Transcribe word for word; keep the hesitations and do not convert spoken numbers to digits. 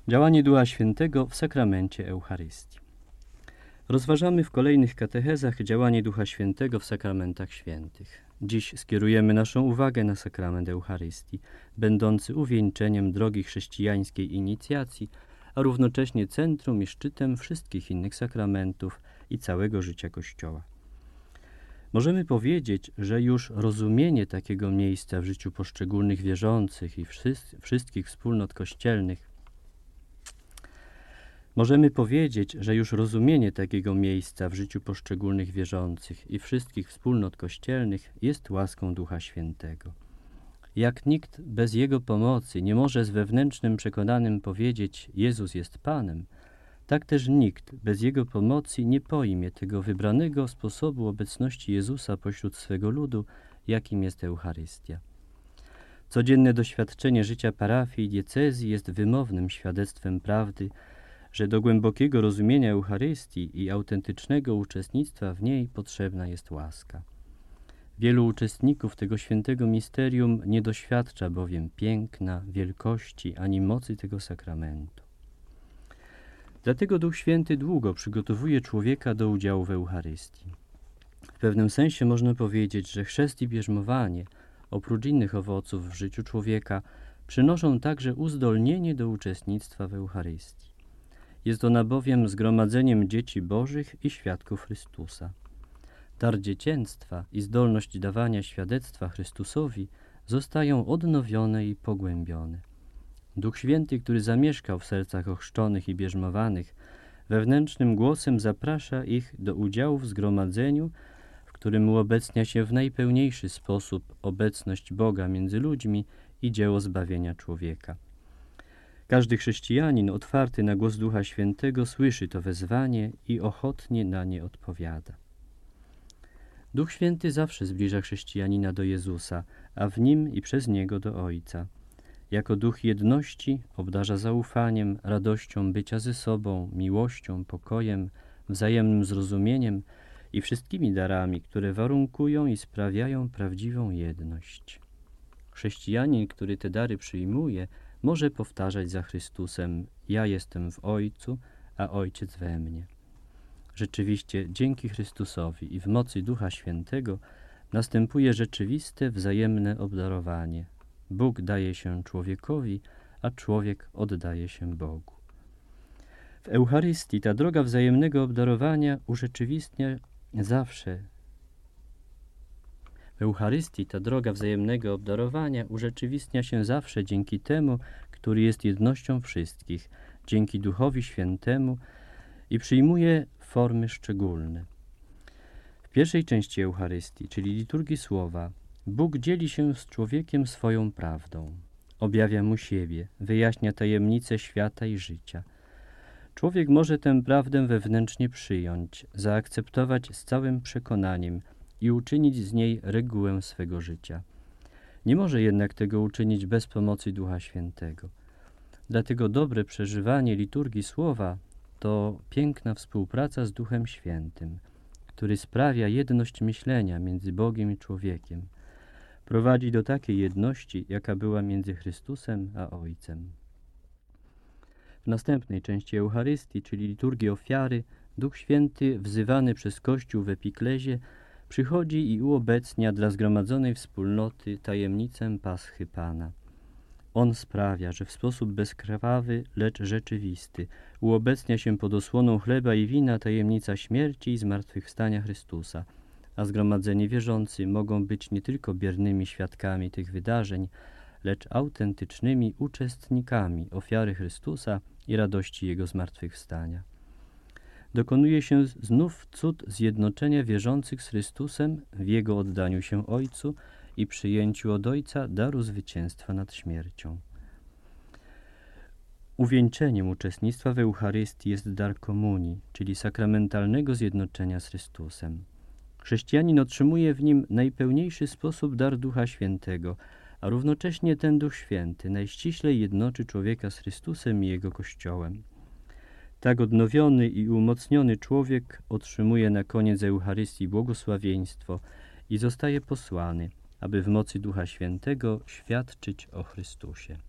Działanie Ducha Świętego w sakramencie Eucharystii. Rozważamy w kolejnych katechezach działanie Ducha Świętego w sakramentach świętych. Dziś skierujemy naszą uwagę na sakrament Eucharystii, będący uwieńczeniem drogi chrześcijańskiej inicjacji, a równocześnie centrum i szczytem wszystkich innych sakramentów i całego życia Kościoła. Możemy powiedzieć, że już rozumienie takiego miejsca w życiu poszczególnych wierzących i wszystkich wspólnot kościelnych Możemy powiedzieć, że już rozumienie takiego miejsca w życiu poszczególnych wierzących i wszystkich wspólnot kościelnych jest łaską Ducha Świętego. Jak nikt bez Jego pomocy nie może z wewnętrznym przekonanym powiedzieć Jezus jest Panem, tak też nikt bez Jego pomocy nie pojmie tego wybranego sposobu obecności Jezusa pośród swego ludu, jakim jest Eucharystia. Codzienne doświadczenie życia parafii i diecezji jest wymownym świadectwem prawdy, że do głębokiego rozumienia Eucharystii i autentycznego uczestnictwa w niej potrzebna jest łaska. Wielu uczestników tego świętego misterium nie doświadcza bowiem piękna, wielkości ani mocy tego sakramentu. Dlatego Duch Święty długo przygotowuje człowieka do udziału w Eucharystii. W pewnym sensie można powiedzieć, że chrzest i bierzmowanie, oprócz innych owoców w życiu człowieka, przynoszą także uzdolnienie do uczestnictwa w Eucharystii. Jest ona bowiem zgromadzeniem dzieci bożych i świadków Chrystusa. Dar dziecięctwa i zdolność dawania świadectwa Chrystusowi zostają odnowione i pogłębione. Duch Święty, który zamieszkał w sercach ochrzczonych i bierzmowanych, wewnętrznym głosem zaprasza ich do udziału w zgromadzeniu, w którym uobecnia się w najpełniejszy sposób obecność Boga między ludźmi i dzieło zbawienia człowieka. Każdy chrześcijanin otwarty na głos Ducha Świętego słyszy to wezwanie i ochotnie na nie odpowiada. Duch Święty zawsze zbliża chrześcijanina do Jezusa, a w nim i przez Niego do Ojca. Jako duch jedności obdarza zaufaniem, radością bycia ze sobą, miłością, pokojem, wzajemnym zrozumieniem i wszystkimi darami, które warunkują i sprawiają prawdziwą jedność. Chrześcijanin, który te dary przyjmuje, może powtarzać za Chrystusem: ja jestem w Ojcu, a Ojciec we mnie. Rzeczywiście dzięki Chrystusowi i w mocy Ducha Świętego następuje rzeczywiste wzajemne obdarowanie. Bóg daje się człowiekowi, a człowiek oddaje się Bogu. W Eucharystii ta droga wzajemnego obdarowania urzeczywistnia zawsze W Eucharystii ta droga wzajemnego obdarowania urzeczywistnia się zawsze dzięki temu, który jest jednością wszystkich, dzięki Duchowi Świętemu i przyjmuje formy szczególne. W pierwszej części Eucharystii, czyli liturgii Słowa, Bóg dzieli się z człowiekiem swoją prawdą, objawia mu siebie, wyjaśnia tajemnice świata i życia. Człowiek może tę prawdę wewnętrznie przyjąć, zaakceptować z całym przekonaniem i uczynić z niej regułę swego życia. Nie może jednak tego uczynić bez pomocy Ducha Świętego. Dlatego dobre przeżywanie liturgii Słowa to piękna współpraca z Duchem Świętym, który sprawia jedność myślenia między Bogiem i człowiekiem. Prowadzi do takiej jedności, jaka była między Chrystusem a Ojcem. W następnej części Eucharystii, czyli liturgii ofiary, Duch Święty, wzywany przez Kościół w epiklezie, przychodzi i uobecnia dla zgromadzonej wspólnoty tajemnicę Paschy Pana. On sprawia, że w sposób bezkrwawy, lecz rzeczywisty uobecnia się pod osłoną chleba i wina tajemnica śmierci i zmartwychwstania Chrystusa, a zgromadzeni wierzący mogą być nie tylko biernymi świadkami tych wydarzeń, lecz autentycznymi uczestnikami ofiary Chrystusa i radości Jego zmartwychwstania. Dokonuje się znów cud zjednoczenia wierzących z Chrystusem w Jego oddaniu się Ojcu i przyjęciu od Ojca daru zwycięstwa nad śmiercią. Uwieńczeniem uczestnictwa w Eucharystii jest dar komunii, czyli sakramentalnego zjednoczenia z Chrystusem. Chrześcijanin otrzymuje w nim najpełniejszy sposób dar Ducha Świętego, a równocześnie ten Duch Święty najściślej jednoczy człowieka z Chrystusem i Jego Kościołem. Tak odnowiony i umocniony człowiek otrzymuje na koniec Eucharystii błogosławieństwo i zostaje posłany, aby w mocy Ducha Świętego świadczyć o Chrystusie.